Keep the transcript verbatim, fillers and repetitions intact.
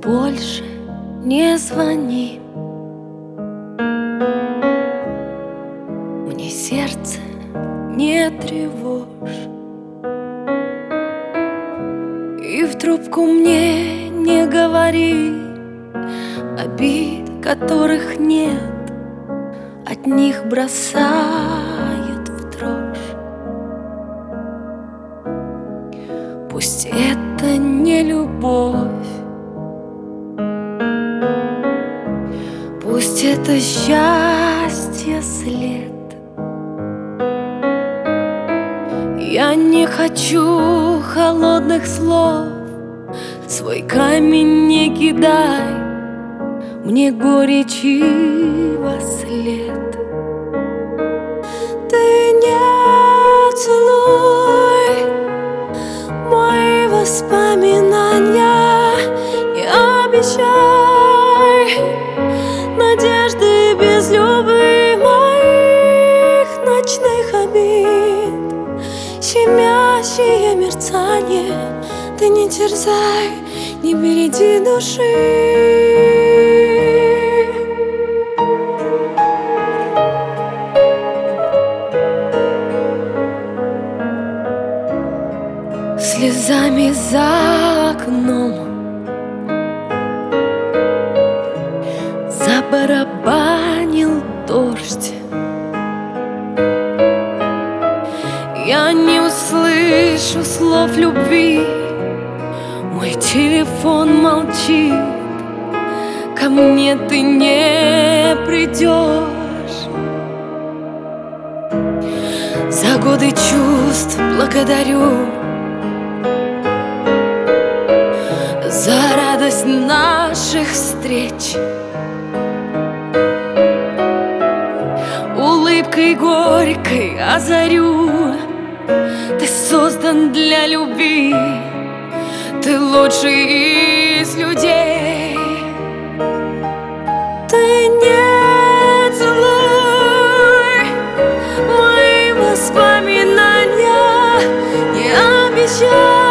больше не звони. Мне сердце не тревожь, и в трубку мне не говори обид, которых нет, от них бросает в дрожь. Пусть это не любовь, пусть это счастье след. Я не хочу холодных слов, свой камень не кидай мне горечи во след. Ты не целуй мои воспоминания, не обещай надежды без любви моих ночных обид. Щемящее мерцание, ты не терзай, не береди души. Слезами за окном забарабанил дождь. Я не услышу слов любви, мой телефон молчит, ко мне ты не придешь. За годы чувств благодарю, за радость наших встреч. Улыбкой горькой озарю, ты создан для любви, ты лучший из людей. Ты не целуй мои воспоминания, не обещай